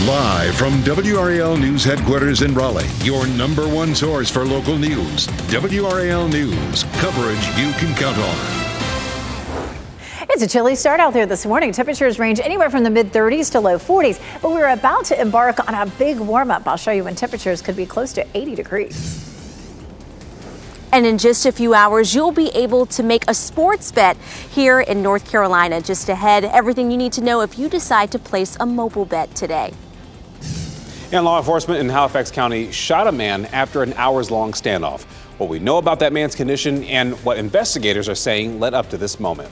Live from WRAL News Headquarters in Raleigh, your number one source for local news. WRAL News, coverage you can count on. It's a chilly start out there this morning. Temperatures range anywhere from the mid-30s to low 40s, but we're about to embark on a big warm-up. I'll show you when temperatures could be close to 80 degrees. And in just a few hours, you'll be able to make a sports bet here in North Carolina. Just ahead, everything you need to know if you decide to place a mobile bet today. And law enforcement in Halifax County shot a man after an hours-long standoff. What we know about that man's condition and what investigators are saying led up to this moment.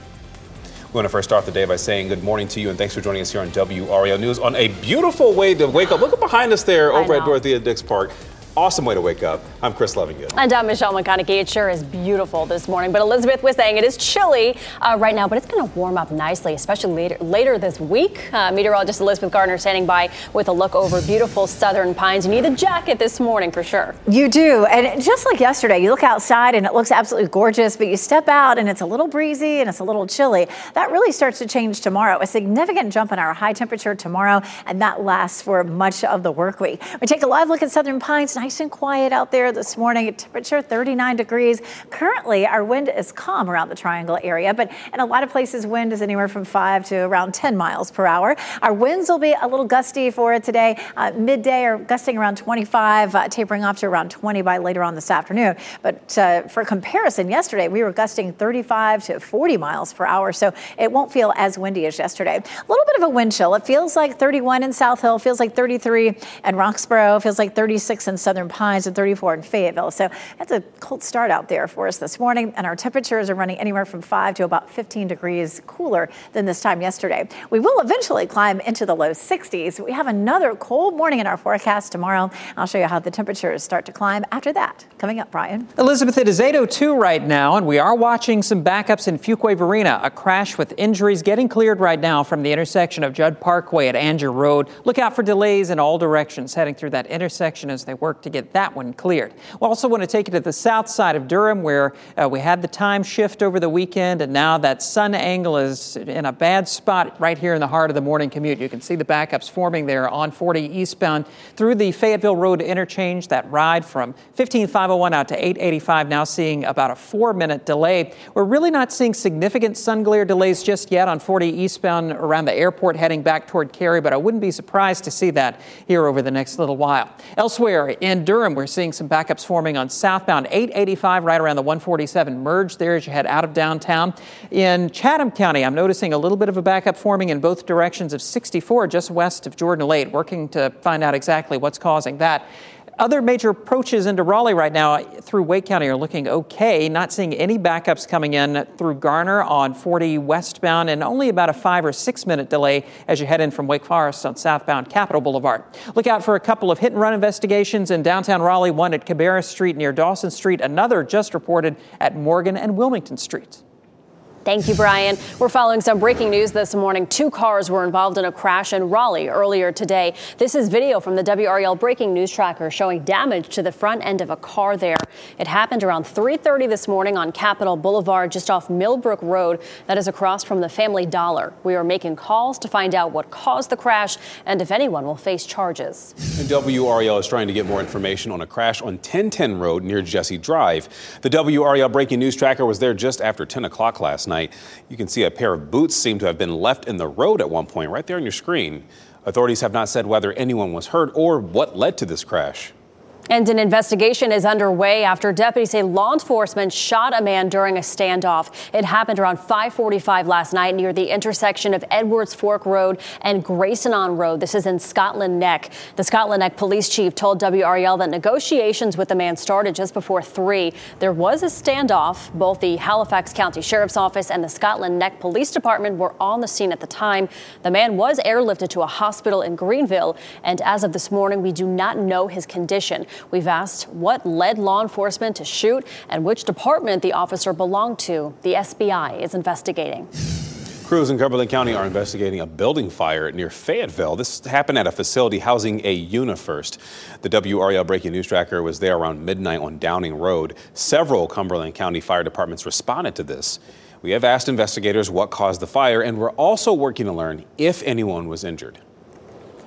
We want to first start the day by saying good morning to you and thanks for joining us here on WRAL News on a beautiful way to wake up. Look behind us there over at Dorothea Dix Park. Awesome way to wake up. I'm Chris Lovingood. And I'm Michelle McConaughey. It sure is beautiful this morning. But Elizabeth was saying it is chilly right now, but it's going to warm up nicely, especially later this week. Meteorologist Elizabeth Gardner standing by with a look over beautiful southern pines. You need a jacket this morning for sure. You do. And just like yesterday, you look outside and it looks absolutely gorgeous, but you step out and it's a little breezy and it's a little chilly. That really starts to change tomorrow. A significant jump in our high temperature tomorrow, and that lasts for much of the work week. We take a live look at southern pines. Nice and quiet out there this morning. Temperature 39 degrees. Currently, our wind is calm around the Triangle area, but in a lot of places, wind is anywhere from 5 to around 10 miles per hour. Our winds will be a little gusty for today. Midday are gusting around 25, tapering off to around 20 by later on this afternoon. But for comparison, yesterday we were gusting 35 to 40 miles per hour, so it won't feel as windy as yesterday. A little bit of a wind chill. It feels like 31 in South Hill, feels like 33 in Roxborough, feels like 36 in Southern Pines, and 34 in Fayetteville. So that's a cold start out there for us this morning, and our temperatures are running anywhere from 5 to about 15 degrees cooler than this time yesterday. We will eventually climb into the low 60s. We have another cold morning in our forecast tomorrow. I'll show you how the temperatures start to climb after that. Coming up, Brian. Elizabeth, it is 8:02 right now, and we are watching some backups in Fuquay-Varina. A crash with injuries getting cleared right now from the intersection of Judd Parkway at Anger Road. Look out for delays in all directions heading through that intersection as they work to get that one cleared. We also want to take you to the south side of Durham, where we had the time shift over the weekend, and now that sun angle is in a bad spot right here in the heart of the morning commute. You can see the backups forming there on 40 eastbound through the Fayetteville Road interchange. That ride from 15501 out to 885 now seeing about a 4-minute delay. We're really not seeing significant sun glare delays just yet on 40 eastbound around the airport heading back toward Cary, but I wouldn't be surprised to see that here over the next little while. Elsewhere in Durham, we're seeing some backups forming on southbound 885 right around the 147 merge there as you head out of downtown. In Chatham County, I'm noticing a little bit of a backup forming in both directions of 64 just west of Jordan Lake, working to find out exactly what's causing that. Other major approaches into Raleigh right now through Wake County are looking okay. Not seeing any backups coming in through Garner on 40 westbound, and only about a 5 or 6 minute delay as you head in from Wake Forest on southbound Capitol Boulevard. Look out for a couple of hit and run investigations in downtown Raleigh, one at Cabarrus Street near Dawson Street, another just reported at Morgan and Wilmington Street. Thank you, Brian. We're following some breaking news this morning. 2 cars were involved in a crash in Raleigh earlier today. This is video from the WRAL breaking news tracker showing damage to the front end of a car there. It happened around 3:30 this morning on Capitol Boulevard, just off Millbrook Road. That is across from the Family Dollar. We are making calls to find out what caused the crash and if anyone will face charges. And WRAL is trying to get more information on a crash on 1010 Road near Jesse Drive. The WRAL breaking news tracker was there just after 10 o'clock last night. You can see a pair of boots seem to have been left in the road at one point right there on your screen. Authorities have not said whether anyone was hurt or what led to this crash. And an investigation is underway after deputies say law enforcement shot a man during a standoff. It happened around 5:45 last night near the intersection of Edwards Fork Road and Grayson-on Road. This is in Scotland Neck. The Scotland Neck police chief told WRAL that negotiations with the man started just before 3. There was a standoff. Both the Halifax County Sheriff's Office and the Scotland Neck Police Department were on the scene at the time. The man was airlifted to a hospital in Greenville, and as of this morning, we do not know his condition. We've asked what led law enforcement to shoot and which department the officer belonged to. The SBI is investigating. Crews in Cumberland County are investigating a building fire near Fayetteville. This happened at a facility housing a UniFirst. The WRAL breaking news tracker was there around midnight on Downing Road. Several Cumberland County fire departments responded to this. We have asked investigators what caused the fire, and we're also working to learn if anyone was injured.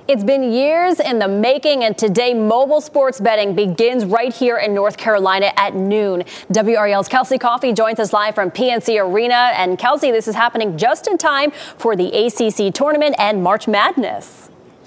It's been years in the making, and today mobile sports betting begins right here in North Carolina at noon. WRAL's Kelsey Coffey joins us live from PNC Arena. And Kelsey, this is happening just in time for the ACC tournament and March Madness.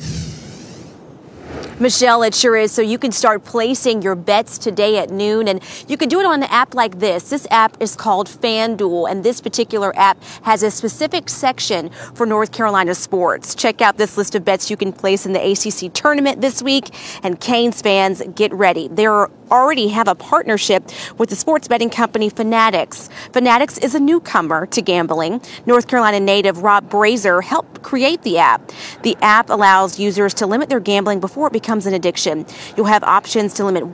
Michelle, it sure is. So you can start placing your bets today at noon, and you can do it on an app like this. This app is called FanDuel, and this particular app has a specific section for North Carolina sports. Check out this list of bets you can place in the ACC tournament this week, and Canes fans, get ready. They already have a partnership with the sports betting company Fanatics. Fanatics is a newcomer to gambling. North Carolina native Rob Brazier helped create the app. The app allows users to limit their gambling before it becomes an addiction. You'll have options to limit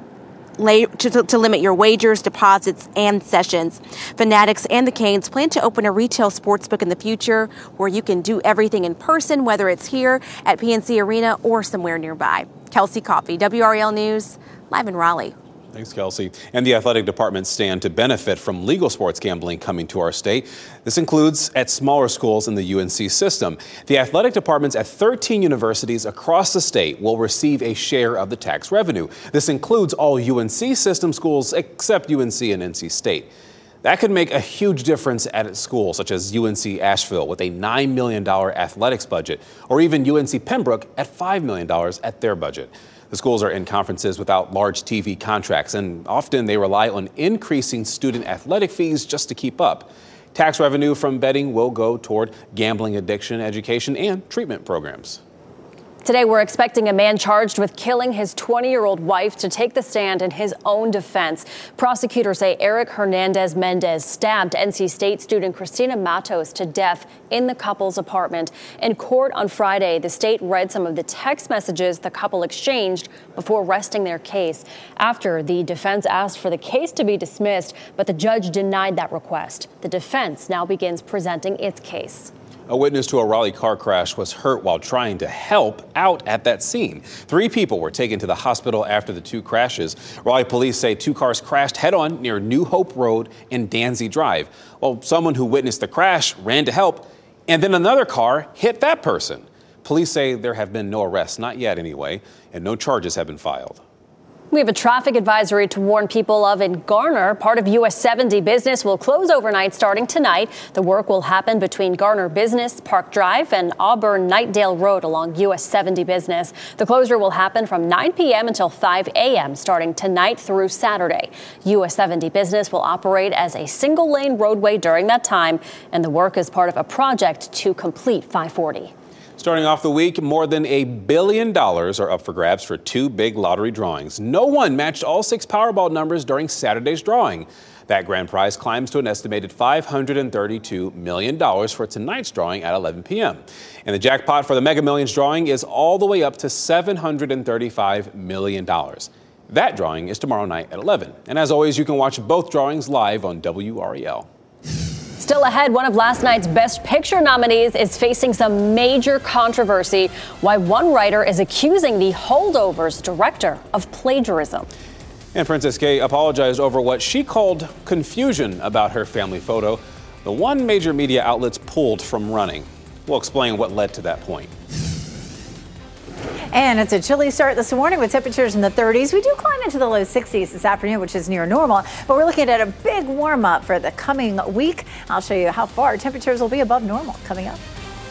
your wagers, deposits, and sessions. Fanatics and the Canes plan to open a retail sportsbook in the future where you can do everything in person, whether it's here at PNC Arena or somewhere nearby. Kelsey Coffey, WRAL News, live in Raleigh. Thanks, Kelsey. And the athletic departments stand to benefit from legal sports gambling coming to our state. This includes at smaller schools in the UNC system. The athletic departments at 13 universities across the state will receive a share of the tax revenue. This includes all UNC system schools except UNC and NC State. That could make a huge difference at schools such as UNC Asheville with a $9 million athletics budget, or even UNC Pembroke at $5 million at their budget. The schools are in conferences without large TV contracts, and often they rely on increasing student athletic fees just to keep up. Tax revenue from betting will go toward gambling addiction education and treatment programs. Today, we're expecting a man charged with killing his 20-year-old wife to take the stand in his own defense. Prosecutors say Eric Hernandez Mendez stabbed NC State student Christina Matos to death in the couple's apartment. In court on Friday, the state read some of the text messages the couple exchanged before resting their case. After, the defense asked for the case to be dismissed, but the judge denied that request. The defense now begins presenting its case. A witness to a Raleigh car crash was hurt while trying to help out at that scene. 3 people were taken to the hospital after the 2 crashes. Raleigh police say 2 cars crashed head-on near New Hope Road and Danzy Drive. Well, someone who witnessed the crash ran to help, and then another car hit that person. Police say there have been no arrests, not yet anyway, and no charges have been filed. We have a traffic advisory to warn people of in Garner. Part of US 70 business will close overnight starting tonight. The work will happen between Garner Business, Park Drive, and Auburn Nightdale Road along US 70 business. The closure will happen from 9 p.m. until 5 a.m. starting tonight through Saturday. US 70 business will operate as a single-lane roadway during that time, and the work is part of a project to complete 540. Starting off the week, more than $1 billion are up for grabs for 2 big lottery drawings. No one matched all 6 Powerball numbers during Saturday's drawing. That grand prize climbs to an estimated $532 million for tonight's drawing at 11 p.m. And the jackpot for the Mega Millions drawing is all the way up to $735 million. That drawing is tomorrow night at 11. And as always, you can watch both drawings live on WRAL. Still ahead, one of last night's Best Picture nominees is facing some major controversy. Why one writer is accusing the Holdovers director of plagiarism. And Princess Kate apologized over what she called confusion about her family photo. The one major media outlets pulled from running. We'll explain what led to that point. And it's a chilly start this morning with temperatures in the 30s. We do climb into the low 60s this afternoon, which is near normal. But we're looking at a big warm up for the coming week. I'll show you how far temperatures will be above normal coming up.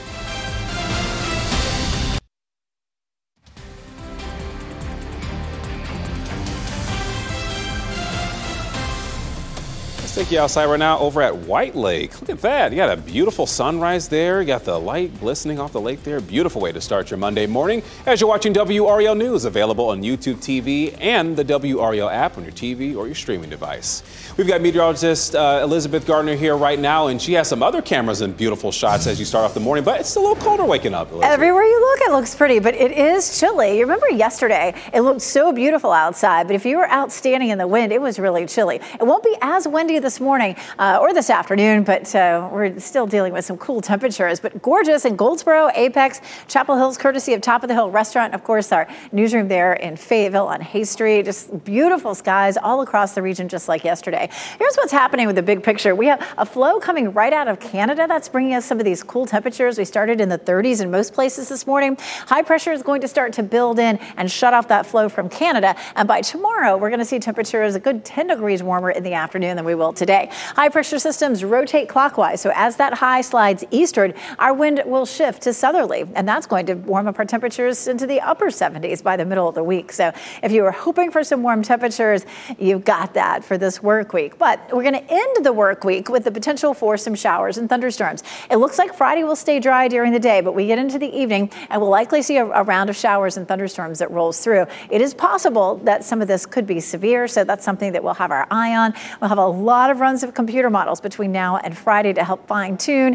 Let's take you outside right now over at White Lake. Look at that. You got a beautiful sunrise there. You got the light glistening off the lake there. Beautiful way to start your Monday morning as you're watching WRAL News, available on YouTube TV and the WRAL app on your TV or your streaming device. We've got meteorologist Elizabeth Gardner here right now, and she has some other cameras and beautiful shots as you start off the morning, but it's a little colder waking up, Elizabeth. Everywhere you look, it looks pretty, but it is chilly. You remember yesterday, it looked so beautiful outside, but if you were out standing in the wind, it was really chilly. It won't be as windy this morning or this afternoon, but we're still dealing with some cool temperatures. But gorgeous in Goldsboro, Apex, Chapel Hills, courtesy of Top of the Hill Restaurant. Of course, our newsroom there in Fayetteville on Hay Street. Just beautiful skies all across the region, just like yesterday. Here's what's happening with the big picture. We have a flow coming right out of Canada that's bringing us some of these cool temperatures. We started in the 30s in most places this morning. High pressure is going to start to build in and shut off that flow from Canada. And by tomorrow, we're going to see temperatures a good 10 degrees warmer in the afternoon than we will today. High pressure systems rotate clockwise. So as that high slides eastward, our wind will shift to southerly. And that's going to warm up our temperatures into the upper 70s by the middle of the week. So if you were hoping for some warm temperatures, you've got that for this work week. But we're going to end the work week with the potential for some showers and thunderstorms. It looks like Friday will stay dry during the day, but we get into the evening and we'll likely see a round of showers and thunderstorms that rolls through. It is possible that some of this could be severe, so that's something that we'll have our eye on. We'll have a lot of runs of computer models between now and Friday to help fine tune.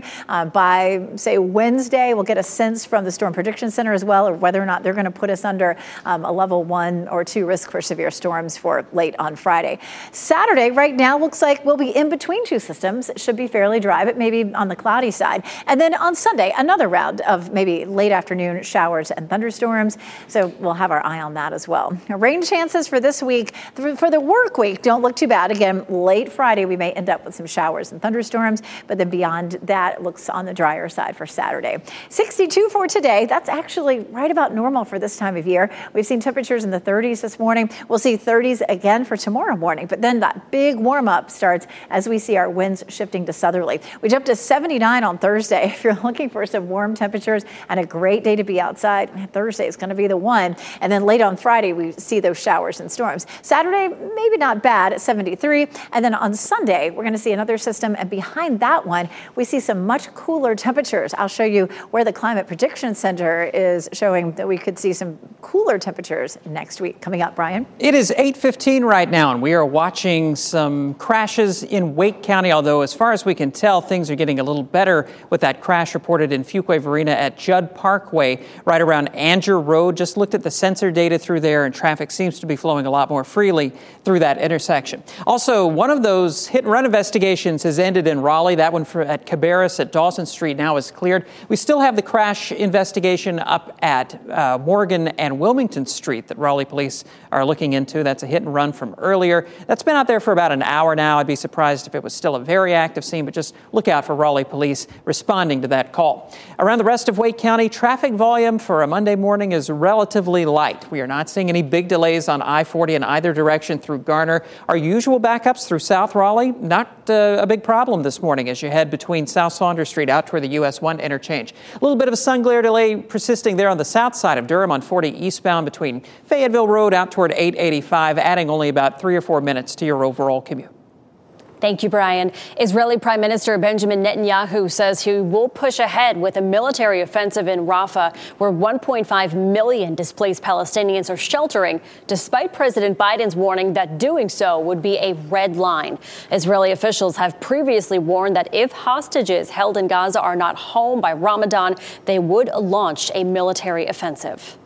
By, say, Wednesday, we'll get a sense from the Storm Prediction Center as well, or whether or not they're going to put us under a level 1 or 2 risk for severe storms for late on Friday. Saturday, right now, looks like we'll be in between two systems. It should be fairly dry, but maybe on the cloudy side. And then on Sunday, another round of maybe late afternoon showers and thunderstorms. So we'll have our eye on that as well. Rain chances for this week, for the work week, don't look too bad. Again, late Friday, we may end up with some showers and thunderstorms, but then beyond that, it looks on the drier side for Saturday. 62 for today. That's actually right about normal for this time of year. We've seen temperatures in the 30s this morning. We'll see 30s again for tomorrow morning, but then that big warm up starts as we see our winds shifting to southerly. We jumped to 79 on Thursday. If you're looking for some warm temperatures and a great day to be outside, Thursday is going to be the one. And then late on Friday, we see those showers and storms. Saturday, maybe not bad at 73. And then on Sunday, we're going to see another system. And behind that one, we see some much cooler temperatures. I'll show you where the Climate Prediction Center is showing that we could see some cooler temperatures next week. Coming up, Brian. It is 8:15 right now, and we are watching some crashes in Wake County, although as far as we can tell, things are getting a little better with that crash reported in Fuquay-Varina at Judd Parkway, right around Anger Road. Just looked at the sensor data through there, and traffic seems to be flowing a lot more freely through that intersection. Also, one of those hit-and-run investigations has ended in Raleigh. That one at Cabarrus at Dawson Street now is cleared. We still have the crash investigation up at Morgan and Wilmington Street that Raleigh police are looking into. That's a hit-and-run from earlier. That's been out there for about an hour now. I'd be surprised if it was still a very active scene, but just look out for Raleigh police responding to that call. Around the rest of Wake County, traffic volume for a Monday morning is relatively light. We are not seeing any big delays on I-40 in either direction through Garner. Our usual backups through South Raleigh, not a big problem this morning as you head between South Saunders Street out toward the US 1 interchange. A little bit of a sun glare delay persisting there on the south side of Durham on 40 eastbound between Fayetteville Road out toward 885, adding only about 3 or 4 minutes to your overall commute. Thank you, Brian. Israeli Prime Minister Benjamin Netanyahu says he will push ahead with a military offensive in Rafah, where 1.5 million displaced Palestinians are sheltering, despite President Biden's warning that doing so would be a red line. Israeli officials have previously warned that if hostages held in Gaza are not home by Ramadan, they would launch a military offensive.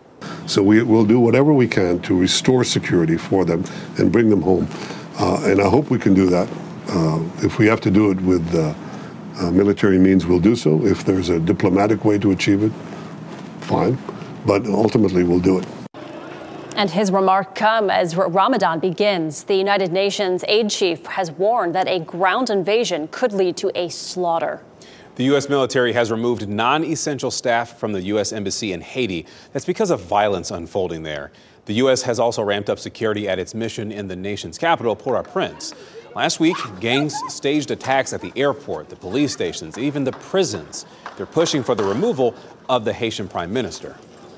So we will do whatever we can to restore security for them and bring them home. And I hope we can do that. If we have to do it with military means, we'll do so. If there's a diplomatic way to achieve it, fine. But ultimately, we'll do it. And his remark come as Ramadan begins. The United Nations aid chief has warned that a ground invasion could lead to a slaughter. The U.S. military has removed non-essential staff from the U.S. Embassy in Haiti. That's because of violence unfolding there. The U.S. has also ramped up security at its mission in the nation's capital, Port-au-Prince. Last week, gangs staged attacks at the airport, the police stations, even the prisons. They're pushing for the removal of the Haitian prime minister.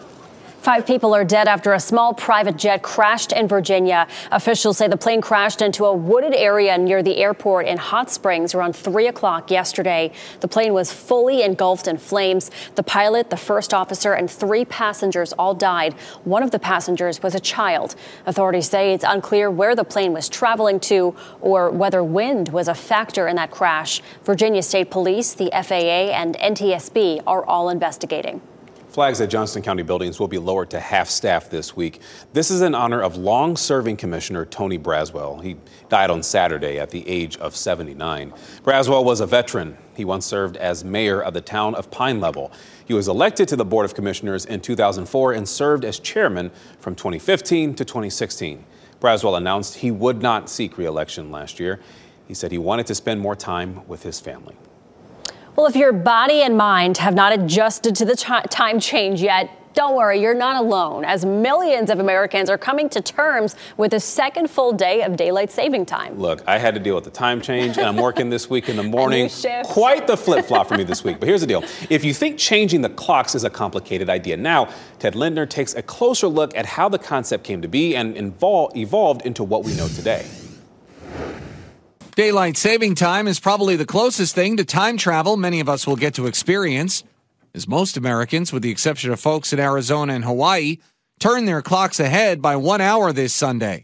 5 people are dead after a small private jet crashed in Virginia. Officials say the plane crashed into a wooded area near the airport in Hot Springs around 3 o'clock yesterday. The plane was fully engulfed in flames. The pilot, the first officer, and 3 passengers all died. One of the passengers was a child. Authorities say it's unclear where the plane was traveling to or whether wind was a factor in that crash. Virginia State Police, the FAA, and NTSB are all investigating. Flags at Johnston County buildings will be lowered to half staff this week. This is in honor of long-serving Commissioner Tony Braswell. He died on Saturday at the age of 79. Braswell was a veteran. He once served as mayor of the town of Pine Level. He was elected to the Board of Commissioners in 2004 and served as chairman from 2015 to 2016. Braswell announced he would not seek re-election last year. He said he wanted to spend more time with his family. Well, if your body and mind have not adjusted to the time change yet, don't worry, you're not alone, as millions of Americans are coming to terms with a second full day of daylight saving time. Look, I had to deal with the time change, and I'm working this week in the morning. Quite the flip-flop for me this week. But here's the deal. If you think changing the clocks is a complicated idea now, Ted Lindner takes a closer look at how the concept came to be and evolved into what we know today. Daylight saving time is probably the closest thing to time travel many of us will get to experience, as most Americans, with the exception of folks in Arizona and Hawaii, turn their clocks ahead by 1 hour this Sunday.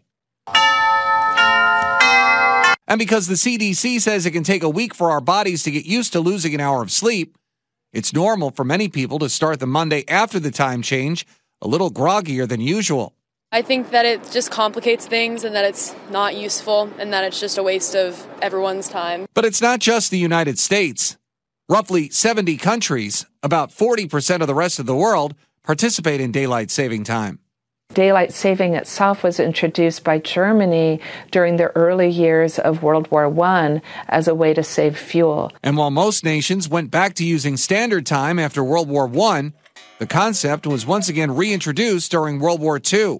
And because the CDC says it can take a week for our bodies to get used to losing an hour of sleep, it's normal for many people to start the Monday after the time change a little groggier than usual. I think that it just complicates things and that it's not useful and that it's just a waste of everyone's time. But it's not just the United States. Roughly 70 countries, about 40% of the rest of the world, participate in daylight saving time. Daylight saving itself was introduced by Germany during the early years of World War I as a way to save fuel. And while most nations went back to using standard time after World War I, the concept was once again reintroduced during World War II.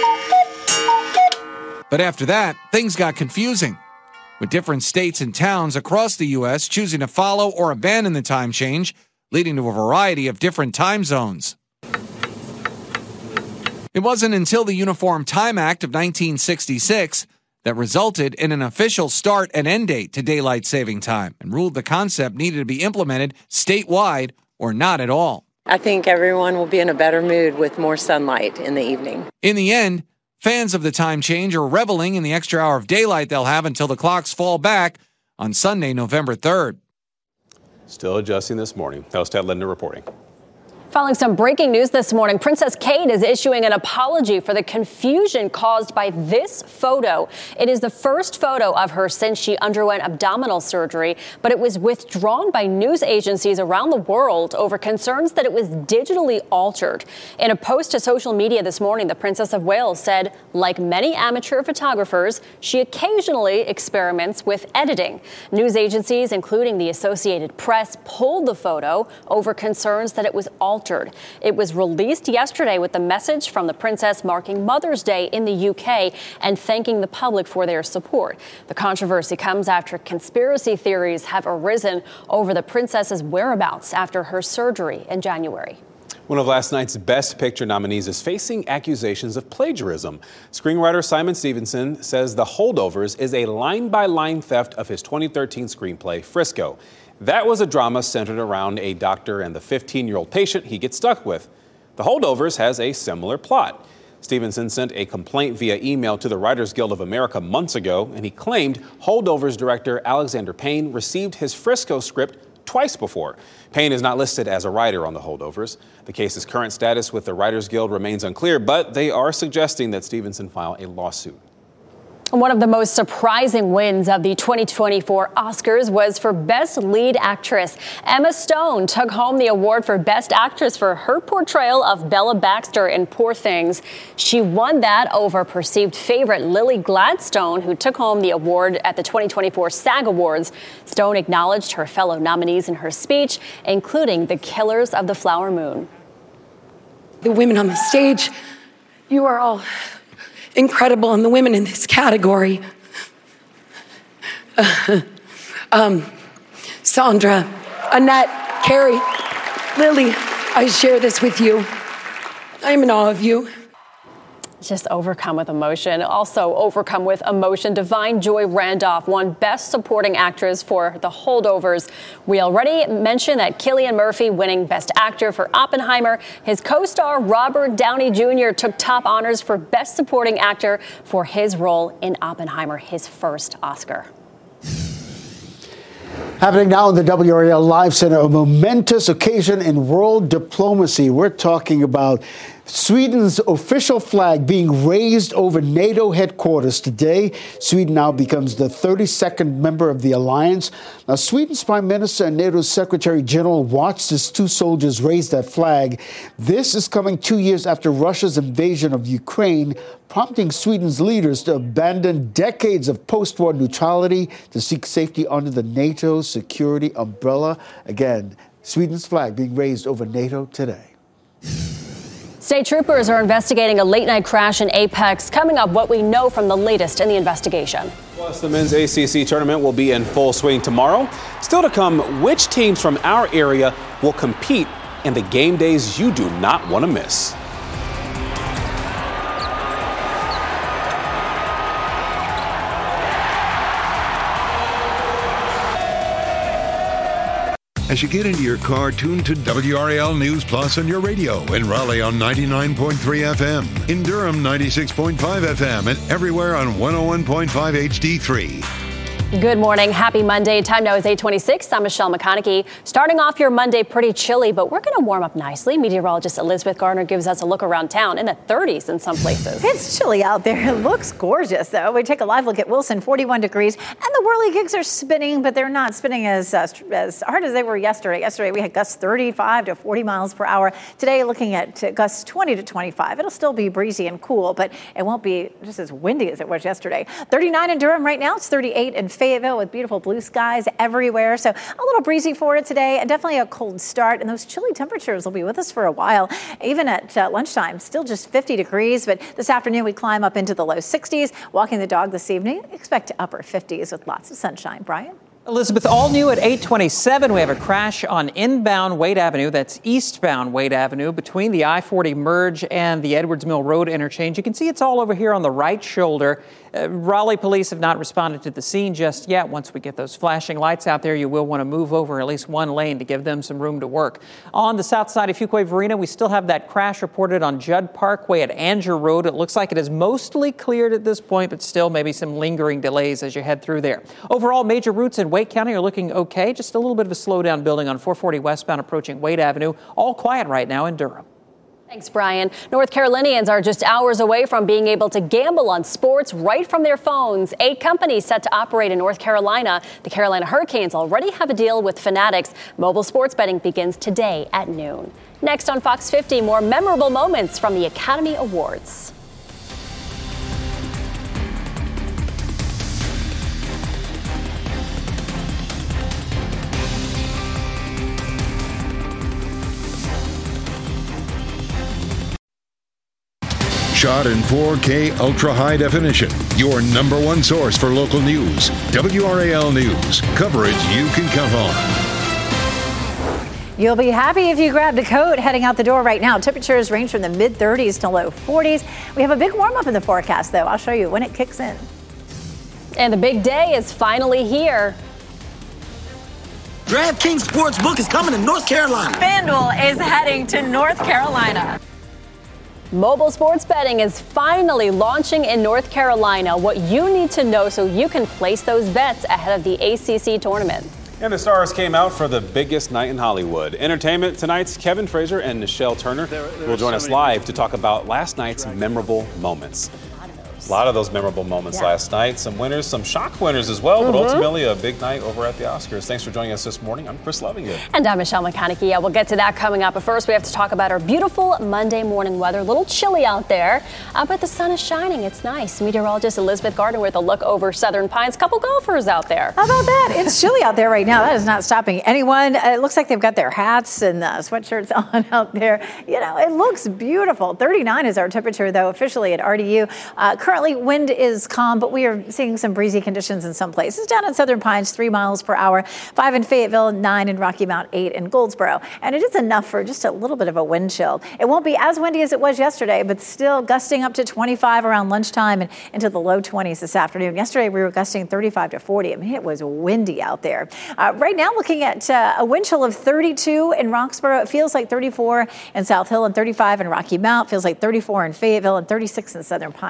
But after that, things got confusing, with different states and towns across the U.S. choosing to follow or abandon the time change, leading to a variety of different time zones. It wasn't until the Uniform Time Act of 1966 that resulted in an official start and end date to daylight saving time and ruled the concept needed to be implemented statewide or not at all. I think everyone will be in a better mood with more sunlight in the evening. In the end, fans of the time change are reveling in the extra hour of daylight they'll have until the clocks fall back on Sunday, November 3rd. Still adjusting this morning. That was Ted Lindner reporting. Following some breaking news this morning, Princess Kate is issuing an apology for the confusion caused by this photo. It is the first photo of her since she underwent abdominal surgery, but it was withdrawn by news agencies around the world over concerns that it was digitally altered. In a post to social media this morning, the Princess of Wales said, like many amateur photographers, she occasionally experiments with editing. News agencies, including the Associated Press, pulled the photo over concerns that it was altered. It was released yesterday with the message from the princess marking Mother's Day in the UK and thanking the public for their support. The controversy comes after conspiracy theories have arisen over the princess's whereabouts after her surgery in January. One of last night's Best Picture nominees is facing accusations of plagiarism. Screenwriter Simon Stevenson says The Holdovers is a line-by-line theft of his 2013 screenplay, Frisco. That was a drama centered around a doctor and the 15-year-old patient he gets stuck with. The Holdovers has a similar plot. Stevenson sent a complaint via email to the Writers Guild of America months ago, and he claimed Holdovers director Alexander Payne received his Frisco script twice before. Payne is not listed as a writer on The Holdovers. The case's current status with the Writers Guild remains unclear, but they are suggesting that Stevenson file a lawsuit. One of the most surprising wins of the 2024 Oscars was for Best Lead Actress. Emma Stone took home the award for Best Actress for her portrayal of Bella Baxter in Poor Things. She won that over perceived favorite Lily Gladstone, who took home the award at the 2024 SAG Awards. Stone acknowledged her fellow nominees in her speech, including the Killers of the Flower Moon. The women on the stage, you are all incredible, and the women in this category. Sandra, Annette, Carrie, Lily, I share this with you. I am in awe of you. Just overcome with emotion. Also overcome with emotion, Divine Joy Randolph won Best Supporting Actress for The Holdovers. We already mentioned that Cillian Murphy winning Best Actor for Oppenheimer. His co-star Robert Downey Jr. took top honors for Best Supporting Actor for his role in Oppenheimer, his first Oscar. Happening now in the WRAL Live Center, a momentous occasion in world diplomacy. We're talking about Sweden's official flag being raised over NATO headquarters today. Sweden now becomes the 32nd member of the alliance. Now, Sweden's Prime Minister and NATO's Secretary General watched as two soldiers raise that flag. This is coming 2 years after Russia's invasion of Ukraine, prompting Sweden's leaders to abandon decades of post-war neutrality to seek safety under the NATO security umbrella. Again, Sweden's flag being raised over NATO today. State troopers are investigating a late-night crash in Apex. Coming up, what we know from the latest in the investigation. Plus, the men's ACC tournament will be in full swing tomorrow. Still to come, which teams from our area will compete in the game days you do not want to miss. As you get into your car, tune to WRAL News Plus on your radio. In Raleigh on 99.3 FM. In Durham, 96.5 FM. And everywhere on 101.5 HD3. Good morning. Happy Monday. Time now is 8:26. I'm Michelle McConaughey. Starting off your Monday pretty chilly, but we're going to warm up nicely. Meteorologist Elizabeth Gardner gives us a look around town in the 30s in some places. It's chilly out there. It looks gorgeous, though. We take a live look at Wilson, 41 degrees, and the whirligigs are spinning, but they're not spinning as hard as they were yesterday. Yesterday, we had gusts 35 to 40 miles per hour. Today, looking at gusts 20 to 25. It'll still be breezy and cool, but it won't be just as windy as it was yesterday. 39 in Durham right now. It's 38 in Fayetteville with beautiful blue skies everywhere. So a little breezy for it today and definitely a cold start. And those chilly temperatures will be with us for a while. Even at lunchtime, still just 50 degrees. But this afternoon, we climb up into the low 60s. Walking the dog this evening, expect upper 50s with lots of sunshine. Brian? Elizabeth, all new at 8:27. We have a crash on inbound Wade Avenue. That's eastbound Wade Avenue between the I-40 merge and the Edwards Mill Road interchange. You can see it's all over here on the right shoulder. Raleigh police have not responded to the scene just yet. Once we get those flashing lights out there, you will want to move over at least one lane to give them some room to work. On the south side of Fuquay-Varina, we still have that crash reported on Judd Parkway at Anger Road. It looks like it is mostly cleared at this point, but still maybe some lingering delays as you head through there. Overall, major routes in Wake County are looking okay. Just a little bit of a slowdown building on 440 westbound approaching Wade Avenue. All quiet right now in Durham. Thanks, Brian. North Carolinians are just hours away from being able to gamble on sports right from their phones. 8 companies set to operate in North Carolina. The Carolina Hurricanes already have a deal with Fanatics. Mobile sports betting begins today at noon. Next on Fox 50, more memorable moments from the Academy Awards. Shot in 4K ultra high definition. Your number one source for local news. WRAL News. Coverage you can count on. You'll be happy if you grabbed a coat heading out the door right now. Temperatures range from the mid-30s to low 40s. We have a big warm-up in the forecast, though. I'll show you when it kicks in. And the big day is finally here. DraftKings Sportsbook is coming to North Carolina. FanDuel is heading to North Carolina. Mobile sports betting is finally launching in North Carolina. What you need to know so you can place those bets ahead of the ACC tournament. And the stars came out for the biggest night in Hollywood. Entertainment tonight's Kevin Frazier and Nichelle Turner will join us live to talk about last night's memorable moments. A lot of those memorable moments last night. Some winners, some shock winners as well, but ultimately a big night over at the Oscars. Thanks for joining us this morning. I'm Chris Lovingood. And I'm Michelle McConaughey. We'll get to that coming up. But first, we have to talk about our beautiful Monday morning weather. A little chilly out there, but the sun is shining. It's nice. Meteorologist Elizabeth Gardner with a look over Southern Pines. Couple golfers out there. How about that? It's chilly out there right now. That is not stopping anyone. It looks like they've got their hats and sweatshirts on out there. You know, it looks beautiful. 39 is our temperature, though, officially at RDU. Currently, wind is calm, but we are seeing some breezy conditions in some places. Down in Southern Pines, 3 miles per hour, 5 in Fayetteville, 9 in Rocky Mount, 8 in Goldsboro. And it is enough for just a little bit of a wind chill. It won't be as windy as it was yesterday, but still gusting up to 25 around lunchtime and into the low 20s this afternoon. Yesterday, we were gusting 35 to 40. I mean, it was windy out there. Right now, looking at a wind chill of 32 in Roxboro. It feels like 34 in South Hill and 35 in Rocky Mount. Feels like 34 in Fayetteville and 36 in Southern Pines. So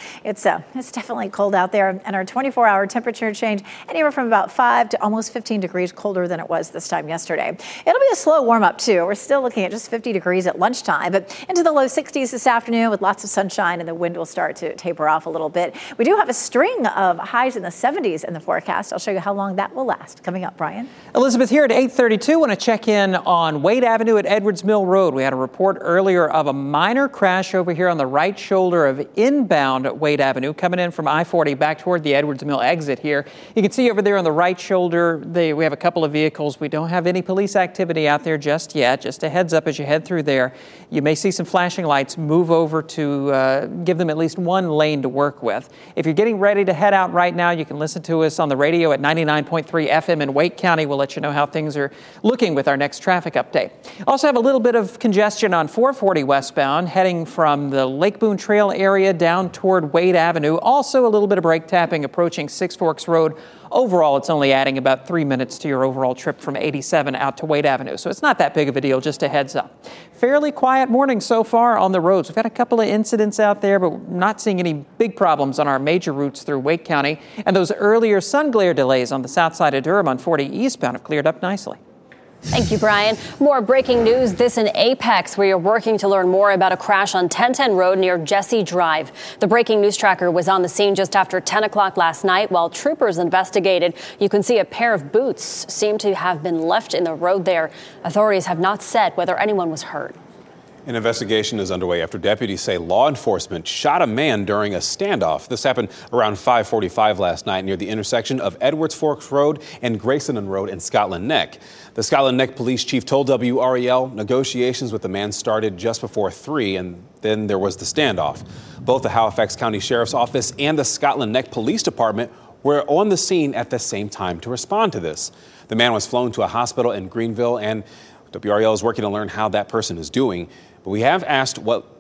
It's definitely cold out there, and our 24-hour temperature change anywhere from about 5 to almost 15 degrees colder than it was this time yesterday. It'll be a slow warm-up, too. We're still looking at just 50 degrees at lunchtime, but into the low 60s this afternoon with lots of sunshine, and the wind will start to taper off a little bit. We do have a string of highs in the 70s in the forecast. I'll show you how long that will last. Coming up, Brian. Elizabeth here at 8:32. Want to check in on Wade Avenue at Edwards Mill Road. We had a report earlier of a minor crash over here on the right shoulder of inbound Wade Avenue, coming in from I-40 back toward the Edwards Mill exit here. You can see over there on the right shoulder, we have a couple of vehicles. We don't have any police activity out there just yet. Just a heads up as you head through there. You may see some flashing lights. Move over to give them at least one lane to work with. If you're getting ready to head out right now, you can listen to us on the radio at 99.3 FM in Wake County. We'll let you know how things are looking with our next traffic update. Also have a little bit of congestion on 440 westbound, heading from the Lake Boone Trail area down toward Wade Avenue. Also a little bit of brake tapping approaching Six Forks Road. Overall, it's only adding about 3 minutes to your overall trip from 87 out to Wade Avenue. So it's not that big of a deal, just a heads up. Fairly quiet morning so far on the roads. We've had a couple of incidents out there, but we're not seeing any big problems on our major routes through Wake County. And those earlier sun glare delays on the south side of Durham on 40 eastbound have cleared up nicely. Thank you, Brian. More breaking news. This in Apex, where you're working to learn more about a crash on 1010 Road near Jesse Drive. The breaking news tracker was on the scene just after 10 o'clock last night while troopers investigated. You can see a pair of boots seem to have been left in the road there. Authorities have not said whether anyone was hurt. An investigation is underway after deputies say law enforcement shot a man during a standoff. This happened around 5:45 last night near the intersection of Edwards Forks Road and Grayson Road in Scotland Neck. The Scotland Neck police chief told WREL negotiations with the man started just before 3, and then there was the standoff. Both the Halifax County Sheriff's Office and the Scotland Neck Police Department were on the scene at the same time to respond to this. The man was flown to a hospital in Greenville, and WREL is working to learn how that person is doing. But we have asked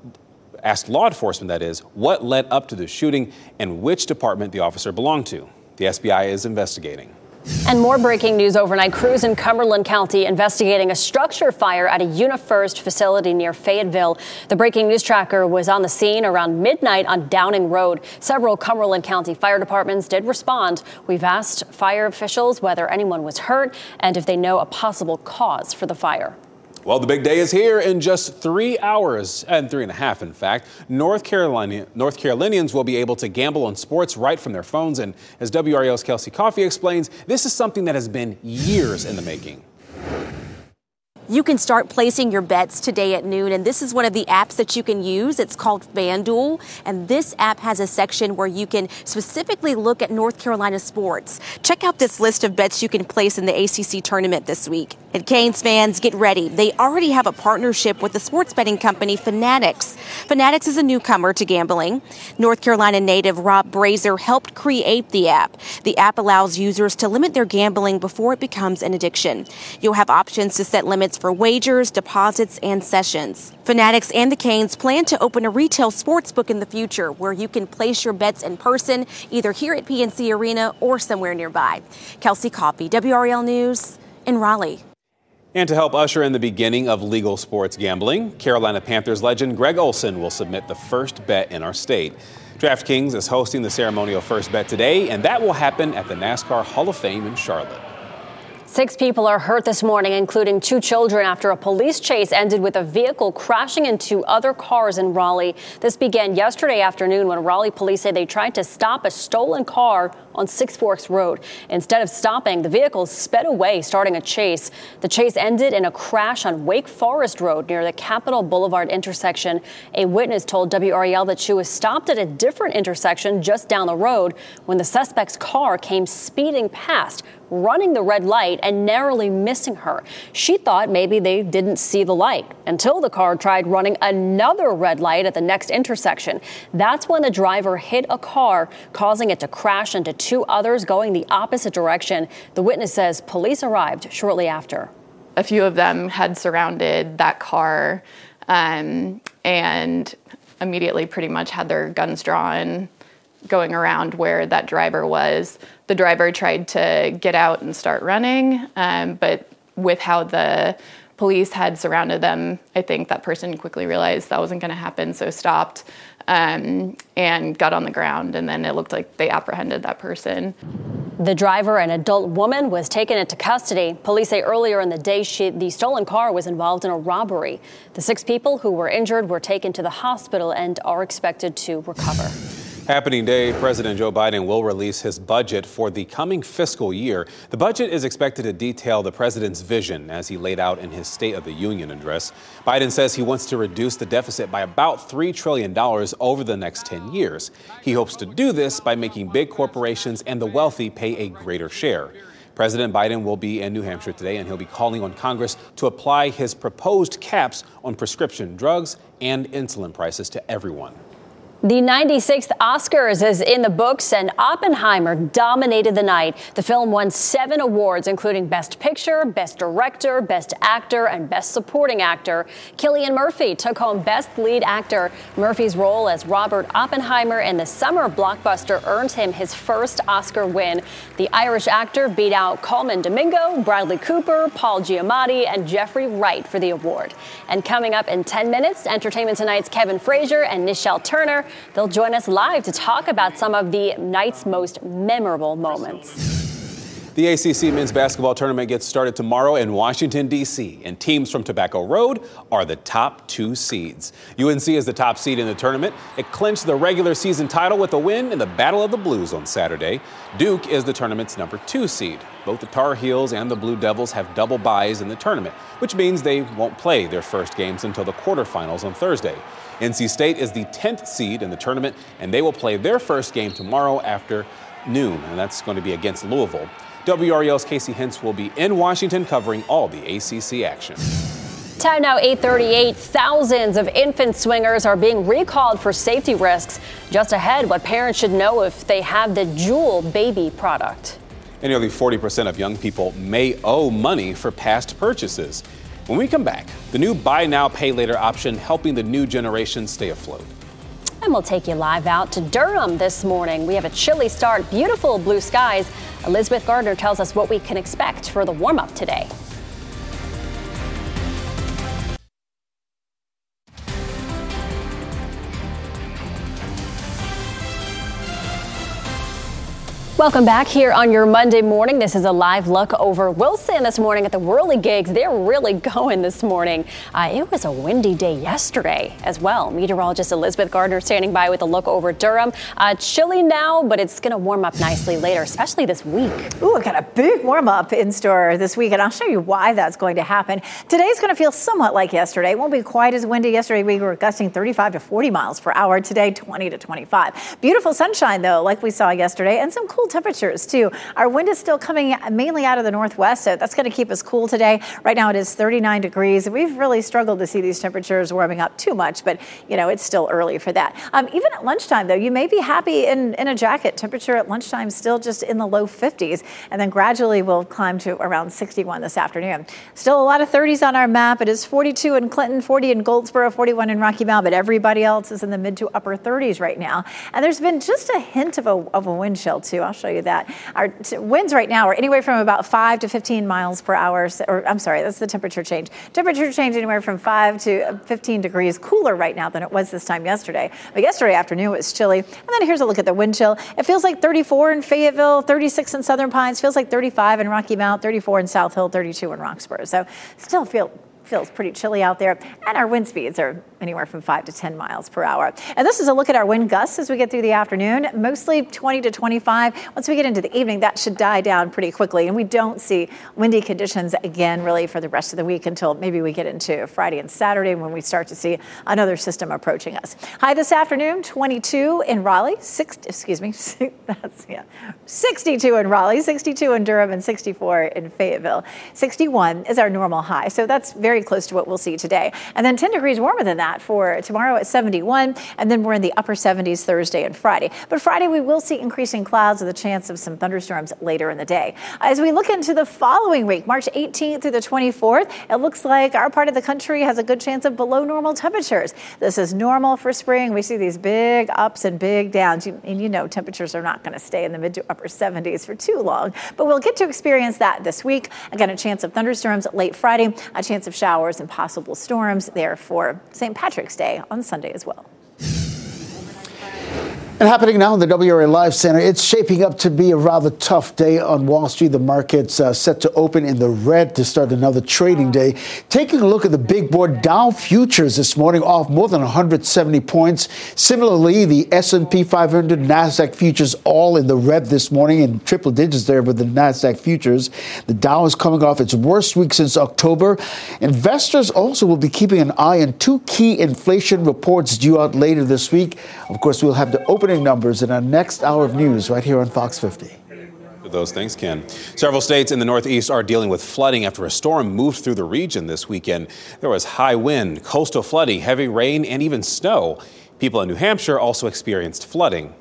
law enforcement, that is, what led up to the shooting and which department the officer belonged to. The SBI is investigating. And more breaking news overnight. Crews in Cumberland County investigating a structure fire at a UniFirst facility near Fayetteville. The breaking news tracker was on the scene around midnight on Downing Road. Several Cumberland County fire departments did respond. We've asked fire officials whether anyone was hurt and if they know a possible cause for the fire. Well, the big day is here in just 3 hours, and 3.5, in fact. North Carolinians will be able to gamble on sports right from their phones. And as WREL's Kelsey Coffey explains, this is something that has been years in the making. You can start placing your bets today at noon, and this is one of the apps that you can use. It's called FanDuel, and this app has a section where you can specifically look at North Carolina sports. Check out this list of bets you can place in the ACC tournament this week. And Canes fans, get ready. They already have a partnership with the sports betting company Fanatics. Fanatics is a newcomer to gambling. North Carolina native Rob Brazier helped create the app. The app allows users to limit their gambling before it becomes an addiction. You'll have options to set limits for wagers, deposits, and sessions. Fanatics and the Canes plan to open a retail sports book in the future where you can place your bets in person, either here at PNC Arena or somewhere nearby. Kelsey Coffey, WREL News in Raleigh. And to help usher in the beginning of legal sports gambling, Carolina Panthers legend Greg Olsen will submit the first bet in our state. DraftKings is hosting the ceremonial first bet today, and that will happen at the NASCAR Hall of Fame in Charlotte. 6 people are hurt this morning, including 2 children, after a police chase ended with a vehicle crashing into other cars in Raleigh. This began yesterday afternoon when Raleigh police say they tried to stop a stolen car on Six Forks Road. Instead of stopping, the vehicle sped away, starting a chase. The chase ended in a crash on Wake Forest Road near the Capitol Boulevard intersection. A witness told WREL that she was stopped at a different intersection just down the road when the suspect's car came speeding past, running the red light and narrowly missing her. She thought maybe they didn't see the light until the car tried running another red light at the next intersection. That's when the driver hit a car, causing it to crash into 2 others going the opposite direction. The witness says police arrived shortly after. A few of them had surrounded that car and immediately pretty much had their guns drawn, going around where that driver was. The driver tried to get out and start running, but with how the police had surrounded them. I think that person quickly realized that wasn't going to happen, so stopped and got on the ground, and then it looked like they apprehended that person. The driver, an adult woman, was taken into custody. Police say earlier in the day the stolen car was involved in a robbery. The 6 people who were injured were taken to the hospital and are expected to recover. Happening day, President Joe Biden will release his budget for the coming fiscal year. The budget is expected to detail the president's vision as he laid out in his State of the Union address. Biden says he wants to reduce the deficit by about $3 trillion over the next 10 years. He hopes to do this by making big corporations and the wealthy pay a greater share. President Biden will be in New Hampshire today, and he'll be calling on Congress to apply his proposed caps on prescription drugs and insulin prices to everyone. The 96th Oscars is in the books, and Oppenheimer dominated the night. The film won 7 awards, including Best Picture, Best Director, Best Actor, and Best Supporting Actor. Cillian Murphy took home Best Lead Actor. Murphy's role as Robert Oppenheimer in the summer blockbuster earned him his first Oscar win. The Irish actor beat out Colman Domingo, Bradley Cooper, Paul Giamatti, and Jeffrey Wright for the award. And coming up in 10 minutes, Entertainment Tonight's Kevin Frazier and Nichelle Turner. They'll join us live to talk about some of the night's most memorable moments. The ACC men's basketball tournament gets started tomorrow in Washington, D.C., and teams from Tobacco Road are the top 2 seeds. UNC is the top seed in the tournament. It clinched the regular season title with a win in the Battle of the Blues on Saturday. Duke is the tournament's number 2 seed. Both the Tar Heels and the Blue Devils have double byes in the tournament, which means they won't play their first games until the quarterfinals on Thursday. NC State is the 10th seed in the tournament, and they will play their first game tomorrow after noon, and that's going to be against Louisville. WREL's Casey Hentz will be in Washington covering all the ACC action. Time now 8:38. Thousands of infant swingers are being recalled for safety risks. Just ahead, what parents should know if they have the Jewel baby product. And nearly 40% of young people may owe money for past purchases. When we come back, the new buy now, pay later option helping the new generation stay afloat. And we'll take you live out to Durham this morning. We have a chilly start, beautiful blue skies. Elizabeth Gardner tells us what we can expect for the warm-up today. Welcome back here on your Monday morning. This is a live look over Wilson this morning at the Whirligigs. They're really going this morning. It was a windy day yesterday as well. Meteorologist Elizabeth Gardner standing by with a look over Durham. Chilly now, but it's going to warm up nicely later, especially this week. Ooh, I got a big warm up in store this week, and I'll show you why that's going to happen. Today's going to feel somewhat like yesterday. It won't be quite as windy. Yesterday we were gusting 35 to 40 miles per hour. Today, 20 to 25. Beautiful sunshine, though, like we saw yesterday, and some cool temperatures too. Our wind is still coming mainly out of the northwest, so that's going to keep us cool today. Right now it is 39 degrees. We've really struggled to see these temperatures warming up too much, but you know, it's still early for that. Even at lunchtime though, you may be happy in a jacket. Temperature at lunchtime still just in the low 50s, and then gradually will climb to around 61 this afternoon. Still a lot of 30s on our map. It is 42 in Clinton, 40 in Goldsboro, 41 in Rocky Mount, but everybody else is in the mid to upper 30s right now. And there's been just a hint of a wind chill too. I'll show you that. Our winds right now are anywhere from about 5 to 15 miles per hour. Or I'm sorry, that's the temperature change. Temperature change anywhere from 5 to 15 degrees cooler right now than it was this time yesterday. But yesterday afternoon it was chilly. And then here's a look at the wind chill. It feels like 34 in Fayetteville, 36 in Southern Pines, feels like 35 in Rocky Mount, 34 in South Hill, 32 in Roxborough. So still feels pretty chilly out there, and our wind speeds are anywhere from 5 to 10 miles per hour. And this is a look at our wind gusts as we get through the afternoon, mostly 20 to 25. Once we get into the evening, that should die down pretty quickly, and we don't see windy conditions again really for the rest of the week until maybe we get into Friday and Saturday when we start to see another system approaching us. High this afternoon, 22 in Raleigh, 62 in Raleigh, 62 in Durham, and 64 in Fayetteville. 61 is our normal high, so that's very close to what we'll see today. And then 10 degrees warmer than that for tomorrow at 71, and then we're in the upper 70s Thursday and Friday. But Friday we will see increasing clouds with a chance of some thunderstorms later in the day. As we look into the following week, March 18th through the 24th, it looks like our part of the country has a good chance of below normal temperatures. This is normal for spring. We see these big ups and big downs, and you know temperatures are not going to stay in the mid to upper 70s for too long, but we'll get to experience that this week. Again, a chance of thunderstorms late Friday, a chance of showers showers and possible storms there for St. Patrick's Day on Sunday as well. And happening now in the WRA Live Center, it's shaping up to be a rather tough day on Wall Street. The market's set to open in the red to start another trading day. Taking a look at the big board, Dow futures this morning off more than 170 points. Similarly, the S&P 500, NASDAQ futures all in the red this morning, in triple digits there with the NASDAQ futures. The Dow is coming off its worst week since October. Investors also will be keeping an eye on two key inflation reports due out later this week. Of course, we'll have the opening numbers in our next hour of news right here on Fox 50. Those things, Ken. Several states in the Northeast are dealing with flooding after a storm moved through the region this weekend. There was high wind, coastal flooding, heavy rain, and even snow. People in New Hampshire also experienced flooding.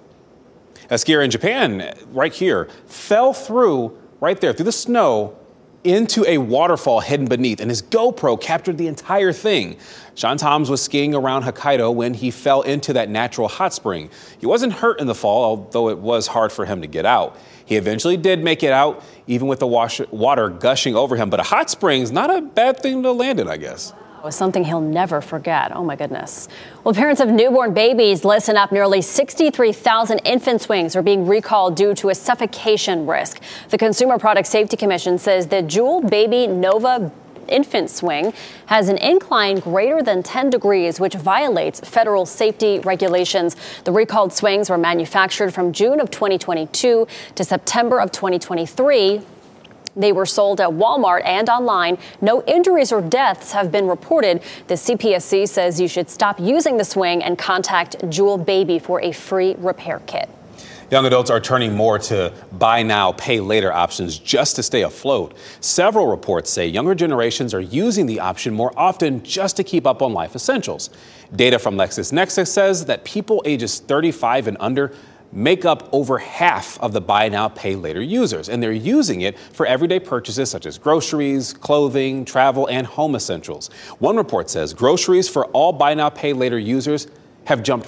A skier in Japan, right here, fell through the snow into a waterfall hidden beneath, and his GoPro captured the entire thing. Sean Toms was skiing around Hokkaido when he fell into that natural hot spring. He wasn't hurt in the fall, although it was hard for him to get out. He eventually did make it out, even with the water gushing over him. But a hot spring is not a bad thing to land in, I guess. Was something he'll never forget. Oh, my goodness. Well, parents of newborn babies, listen up. Nearly 63,000 infant swings are being recalled due to a suffocation risk. The Consumer Product Safety Commission says the Jewel Baby Nova infant swing has an incline greater than 10 degrees, which violates federal safety regulations. The recalled swings were manufactured from June of 2022 to September of 2023. They were sold at Walmart and online. No injuries or deaths have been reported. The CPSC says you should stop using the swing and contact Jewel Baby for a free repair kit. Young adults are turning more to buy now, pay later options just to stay afloat. Several reports say younger generations are using the option more often just to keep up on life essentials. Data from LexisNexis says that people ages 35 and under make up over half of the buy now, pay later users, and they're using it for everyday purchases such as groceries, clothing, travel, and home essentials. One report says groceries for all buy now, pay later users have jumped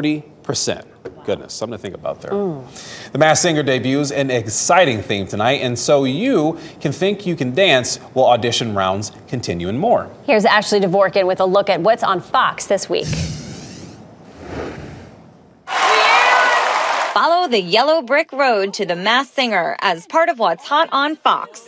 40%. Goodness, something to think about there. The Masked Singer debuts an exciting theme tonight, and so you can think you can dance while audition rounds continue and more. Here's Ashley Dvorkin with a look at what's on Fox this week. Follow the yellow brick road to The Masked Singer as part of what's hot on Fox.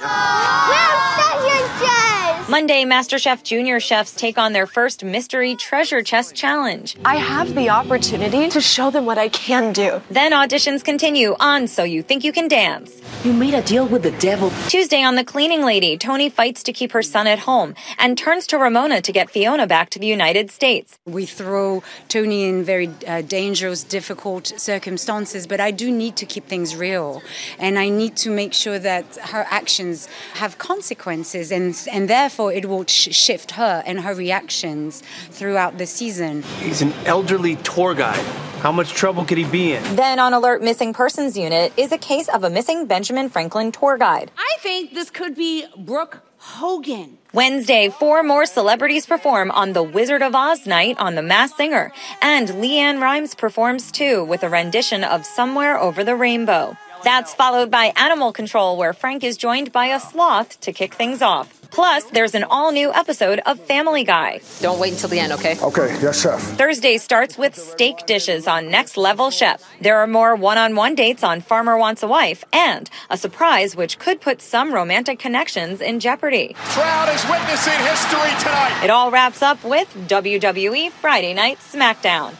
Monday, MasterChef Junior chefs take on their first mystery treasure chest challenge. I have the opportunity to show them what I can do. Then auditions continue on So You Think You Can Dance. You made a deal with the devil. Tuesday on The Cleaning Lady, Tony fights to keep her son at home and turns to Ramona to get Fiona back to the United States. We throw Tony in very dangerous, difficult circumstances, but I do need to keep things real. And I need to make sure that her actions have consequences, and therefore it will shift her and her reactions throughout the season. He's an elderly tour guide. How much trouble could he be in? Then on Alert Missing Persons Unit is a case of a missing Benjamin Franklin tour guide. I think this could be Brooke Hogan. Wednesday, 4 more celebrities perform on the Wizard of Oz night on The Masked Singer. And LeAnn Rimes performs too with a rendition of Somewhere Over the Rainbow. That's followed by Animal Control, where Frank is joined by a sloth to kick things off. Plus, there's an all-new episode of Family Guy. Don't wait until the end, okay? Okay, yes, chef. Thursday starts with steak dishes on Next Level Chef. There are more one-on-one dates on Farmer Wants a Wife and a surprise which could put some romantic connections in jeopardy. Crowd is witnessing history tonight. It all wraps up with WWE Friday Night SmackDown.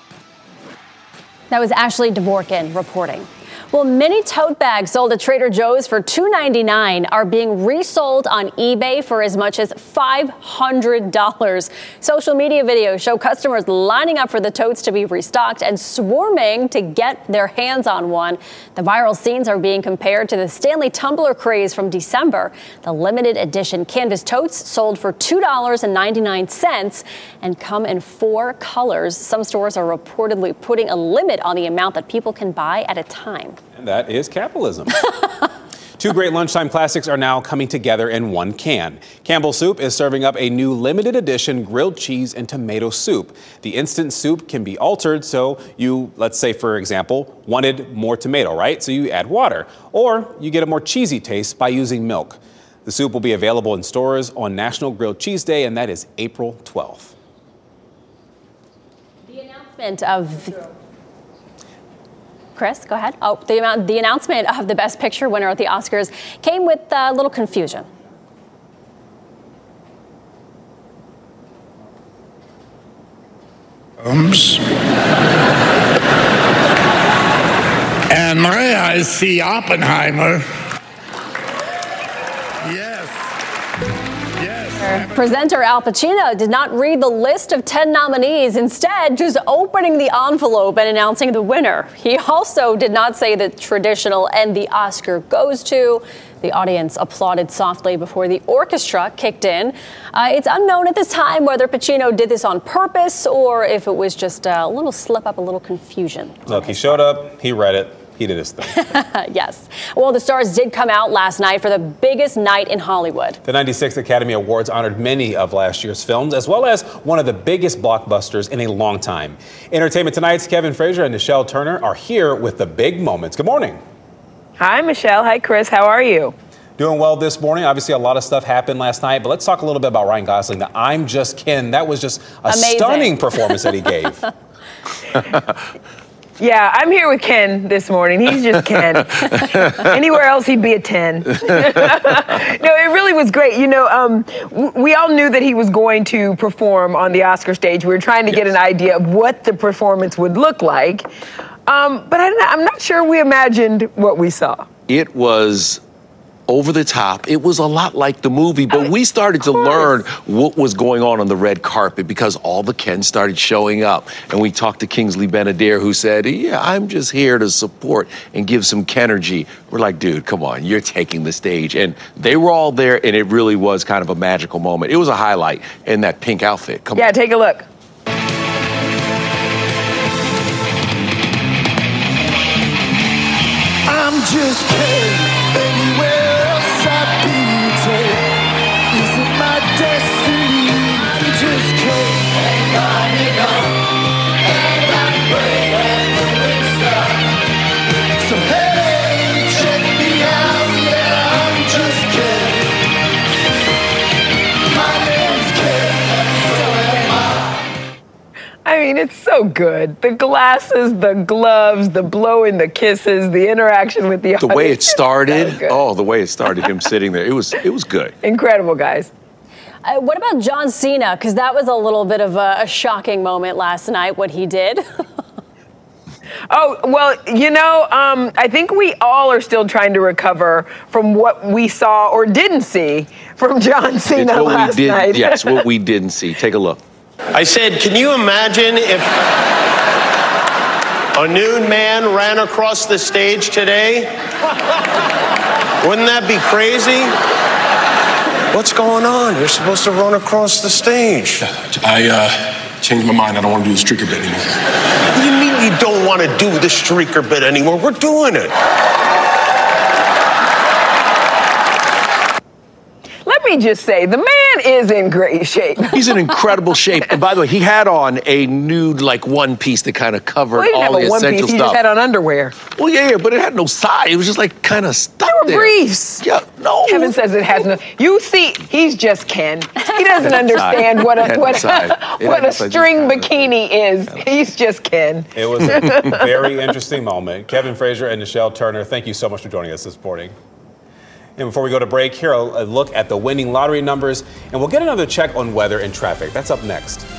That was Ashley Dvorkin reporting. Well, many tote bags sold at Trader Joe's for $2.99 are being resold on eBay for as much as $500. Social media videos show customers lining up for the totes to be restocked and swarming to get their hands on one. The viral scenes are being compared to the Stanley Tumbler craze from December. The limited edition canvas totes sold for $2.99 and come in 4 colors. Some stores are reportedly putting a limit on the amount that people can buy at a time. And that is capitalism. 2 great lunchtime classics are now coming together in one can. Campbell's Soup is serving up a new limited edition grilled cheese and tomato soup. The instant soup can be altered, so you, let's say, for example, wanted more tomato, right? So you add water. Or you get a more cheesy taste by using milk. The soup will be available in stores on National Grilled Cheese Day, and that is April 12th. The announcement of... Chris, go ahead. Oh, the announcement of the Best Picture winner at the Oscars came with a little confusion. And my eyes see Oppenheimer. Presenter Al Pacino did not read the list of 10 nominees, instead just opening the envelope and announcing the winner. He also did not say the traditional "and the Oscar goes to." The audience applauded softly before the orchestra kicked in. It's unknown at this time whether Pacino did this on purpose or if it was just a little slip up, a little confusion. Look, he showed up, he read it. He did his thing. Yes. Well, the stars did come out last night for the biggest night in Hollywood. The 96th Academy Awards honored many of last year's films, as well as one of the biggest blockbusters in a long time. Entertainment Tonight's Kevin Frazier and Nichelle Turner are here with the big moments. Good morning. Hi, Michelle. Hi, Chris. How are you? Doing well this morning. Obviously, a lot of stuff happened last night, but let's talk a little bit about Ryan Gosling. The I'm Just Ken. That was just a stunning performance that he gave. Yeah, I'm here with Ken this morning. He's just Ken. Anywhere else, he'd be a 10. No, it really was great. You know, we all knew that he was going to perform on the Oscar stage. We were trying to get an idea of what the performance would look like. But I'm not sure we imagined what we saw. It was over the top. It was a lot like the movie, but we started to learn what was going on the red carpet because all the Kens started showing up. And we talked to Kingsley Ben-Adir, who said, yeah, I'm just here to support and give some Kenergy. We're like, dude, come on, you're taking the stage. And they were all there, and it really was kind of a magical moment. It was a highlight in that pink outfit. Come on. Yeah, take a look. I'm just kidding. Anywhere else I'd be today. Is it my destiny? I'm just kidding. And on and on. And I'm breaking the stuff. So hey, check me out. Yeah, I'm just kidding. My name's Ken. So am I. I mean, it's so good. The glasses, the gloves, the blowing, the kisses, the interaction with the audience. The way it started, the way it started, him sitting there, it was good. Incredible, guys. What about John Cena? Because that was a little bit of a shocking moment last night, what he did. Oh, well, you know, I think we all are still trying to recover from what we saw or didn't see from John Cena last night. Yes, what we didn't see. Take a look. I said, can you imagine if a nude man ran across the stage today? Wouldn't that be crazy? What's going on? You're supposed to run across the stage. I changed my mind. I don't want to do the streaker bit anymore. What do you mean you don't want to do the streaker bit anymore? We're doing it. Let me just say, the man is in great shape. He's in incredible shape. And by the way, he had on a nude, one piece that kind of covered all the essential stuff. He just had on underwear. Well, yeah, but it had no side. It was just kind of stuck there. They were briefs. Yeah, no. Kevin says it has no. You see, he's just Ken. He doesn't understand what a string bikini is. He's just Ken. It was a very interesting moment. Kevin Frazier and Nichelle Turner, thank you so much for joining us this morning. And before we go to break, here a look at the winning lottery numbers, and we'll get another check on weather and traffic. That's up next.